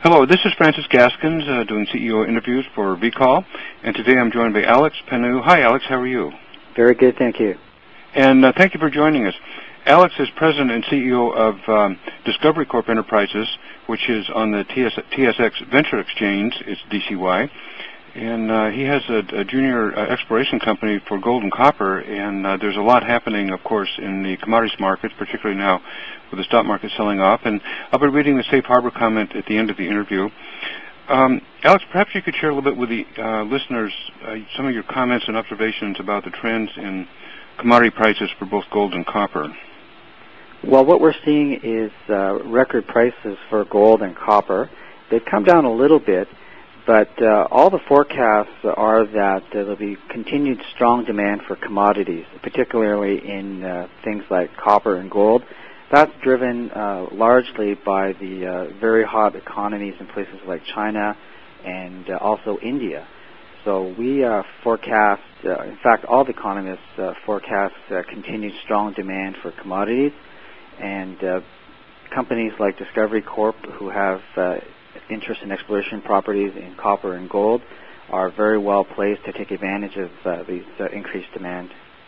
Hello, this is Francis Gaskins doing CEO interviews for VCall, and today I'm joined by Alex Panu. Hi, Alex. How are you? Very good, thank you. And thank you for joining us. Alex is president and CEO of Discovery Corp Enterprises, which is on the TSX Venture Exchange. It's DCY. And he has a junior exploration company for gold and copper, and there's a lot happening, of course, in the commodities markets, particularly now with the stock market selling off. And I'll be reading the safe harbor comment at the end of the interview. Alex, perhaps you could share a little bit with the listeners some of your comments and observations about the trends in commodity prices for both gold and copper. Well, what we're seeing is record prices for gold and copper. They've come down a little bit, but all the forecasts are that there'll be continued strong demand for commodities, particularly in things like copper and gold. That's driven largely by the very hot economies in places like China and also India. So we forecast, in fact, all the economists forecast continued strong demand for commodities, and companies like Discovery Corp, who have interest in exploration properties in copper and gold, are very well placed to take advantage of these increased demand.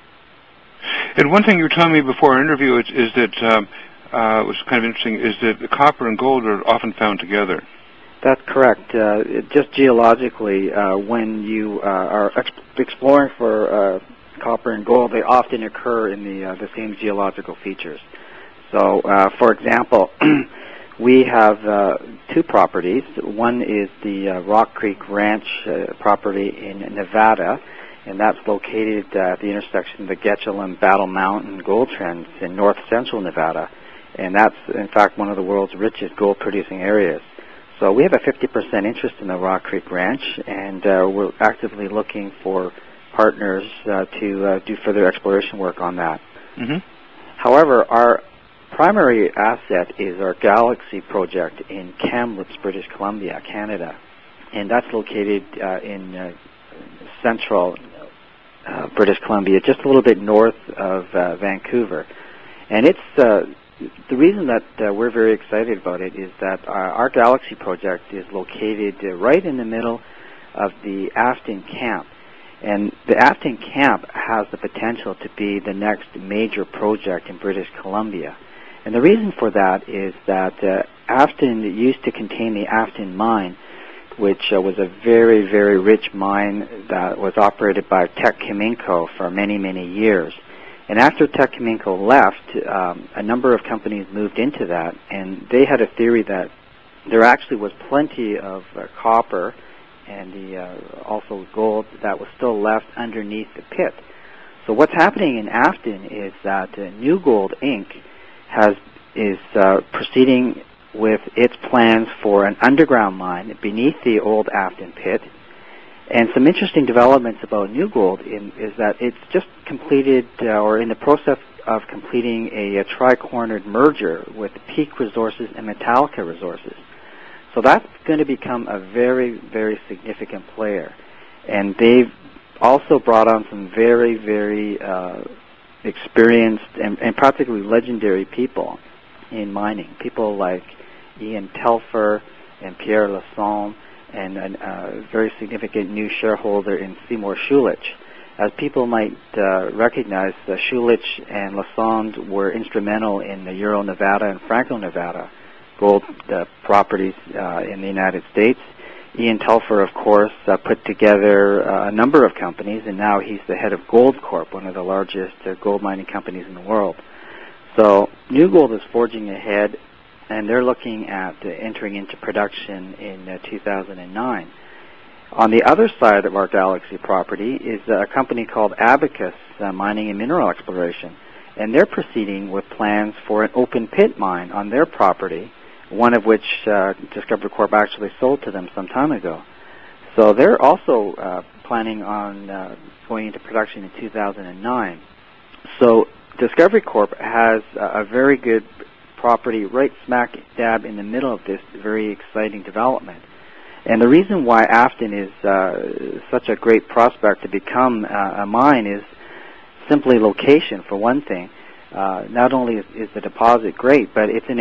And one thing you were telling me before our interview is that was kind of interesting, is that the copper and gold are often found together. That's correct. Just geologically, when you are exploring for copper and gold, they often occur in the same geological features. So, for example, we have two properties. One is the Rock Creek Ranch property in Nevada, and that's located at the intersection of the Getchell and Battle Mountain gold trends in north-central Nevada. And that's, in fact, one of the world's richest gold-producing areas. So we have a 50% interest in the Rock Creek Ranch, and we're actively looking for partners to do further exploration work on that. Mm-hmm. However, our primary asset is our Galaxy project in Kamloops, British Columbia, Canada. And that's located in central British Columbia, just a little bit north of Vancouver. And it's the reason that we're very excited about it is that our Galaxy project is located right in the middle of the Afton Camp. And the Afton Camp has the potential to be the next major project in British Columbia. And the reason for that is that Afton used to contain the Afton mine, which was a very, very rich mine that was operated by Teck Cominco for many, many years. And after Teck Cominco left, a number of companies moved into that, and they had a theory that there actually was plenty of copper and also gold that was still left underneath the pit. So what's happening in Afton is that New Gold Inc. is proceeding with its plans for an underground mine beneath the old Afton pit. And some interesting developments about New Gold is that it's just completed or in the process of completing a tri-cornered merger with Peak Resources and Metallica Resources. So that's going to become a very, very significant player. And they've also brought on some very, very experienced and practically legendary people in mining. People like Ian Telfer and Pierre Lassonde, and a very significant new shareholder in Seymour Schulich. As people might recognize, Schulich and Lassonde were instrumental in the Euro-Nevada and Franco-Nevada gold properties in the United States. Ian Telfer, of course, put together a number of companies, and now he's the head of Goldcorp, one of the largest gold mining companies in the world. So New Gold is forging ahead, and they're looking at entering into production in 2009. On the other side of our Galaxy property is a company called Abacus Mining and Mineral Exploration, and they're proceeding with plans for an open pit mine on their property, one of which Discovery Corp actually sold to them some time ago. So they're also planning on going into production in 2009. So Discovery Corp has a very good property right smack dab in the middle of this very exciting development. And the reason why Afton is such a great prospect to become a mine is simply location, for one thing. Not only is the deposit great, but it's in an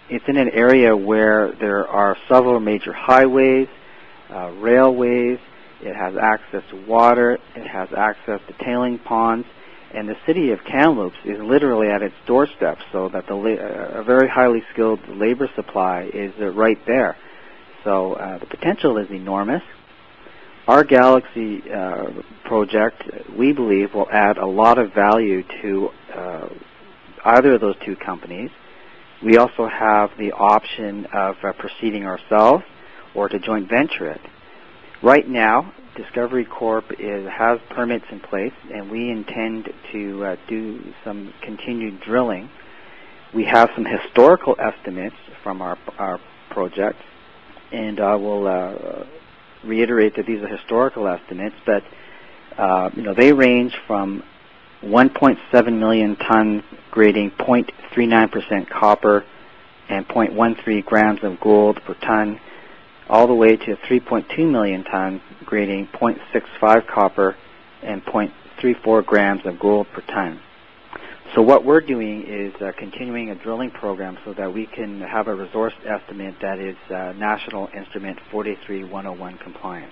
It's in an area where there are several major highways, railways. It has access to water. It has access to tailing ponds. And the city of Kamloops is literally at its doorstep, so that a very highly skilled labor supply is right there. So the potential is enormous. Our Galaxy project, we believe, will add a lot of value to either of those two companies. We also have the option of proceeding ourselves or to joint venture it. Right now, Discovery Corp has permits in place, and we intend to do some continued drilling. We have some historical estimates from our project, and I will reiterate that these are historical estimates, but they range from 1.7 million tons grading 0.39% copper and 0.13 grams of gold per ton, all the way to 3.2 million tons grading 0.65 copper and 0.34 grams of gold per ton. So what we're doing is continuing a drilling program so that we can have a resource estimate that is National Instrument 43-101 compliant.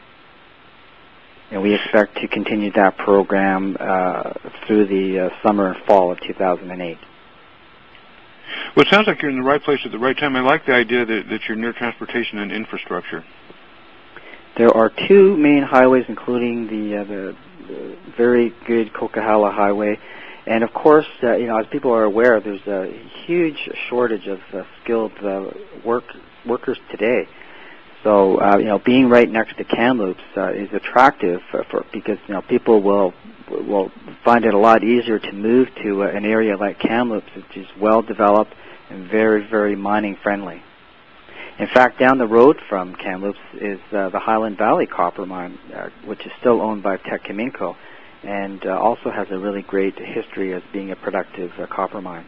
And we expect to continue that program through the summer and fall of 2008. Well, it sounds like you're in the right place at the right time. I like the idea that you're near transportation and infrastructure. There are two main highways, including the very good Coquihalla Highway. And of course, as people are aware, there's a huge shortage of skilled workers today. So, being right next to Kamloops is attractive because people will find it a lot easier to move to an area like Kamloops, which is well developed and very, very mining friendly. In fact, down the road from Kamloops is the Highland Valley Copper Mine, which is still owned by Teck Cominco, and also has a really great history as being a productive copper mine.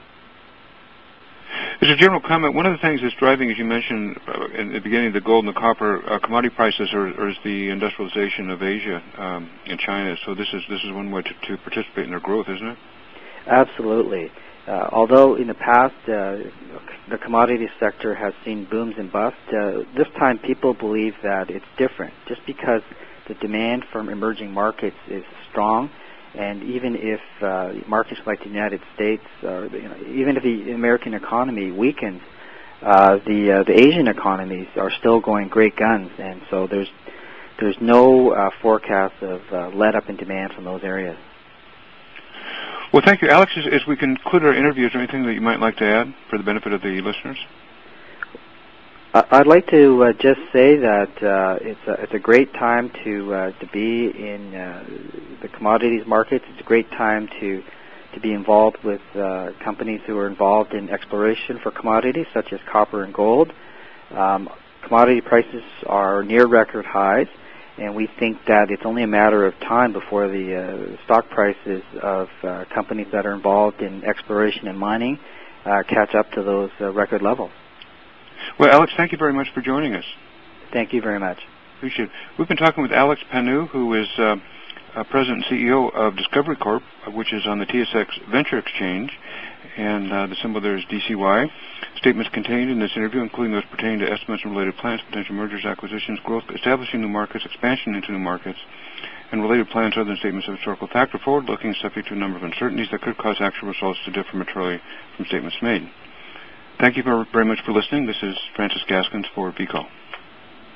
As a general comment, one of the things that's driving, as you mentioned in the beginning, the gold and the copper commodity prices is the industrialization of Asia and China. So this is one way to participate in their growth, isn't it? Absolutely. Although in the past the commodity sector has seen booms and busts, this time people believe that it's different. Just because the demand from emerging markets is strong, and even if markets like the United States, even if the American economy weakens, the Asian economies are still going great guns, and so there's no forecast of let up in demand from those areas. Well, thank you, Alex. As we conclude our interview, is there anything that you might like to add for the benefit of the listeners? I'd like to just say that it's a great time to be in the commodities markets. It's a great time to be involved with companies who are involved in exploration for commodities such as copper and gold. Commodity prices are near record highs, and we think that it's only a matter of time before the stock prices of companies that are involved in exploration and mining catch up to those record levels. Well, Alex, thank you very much for joining us. Thank you very much. Appreciate it. We've been talking with Alex Panu, who is President and CEO of Discovery Corp, which is on the TSX Venture Exchange, and the symbol there is DCY. Statements contained in this interview, including those pertaining to estimates and related plans, potential mergers, acquisitions, growth, establishing new markets, expansion into new markets, and related plans other than statements of historical fact, are forward-looking, subject to a number of uncertainties that could cause actual results to differ materially from statements made. Thank you very much for listening. This is Francis Gaskins for VCO.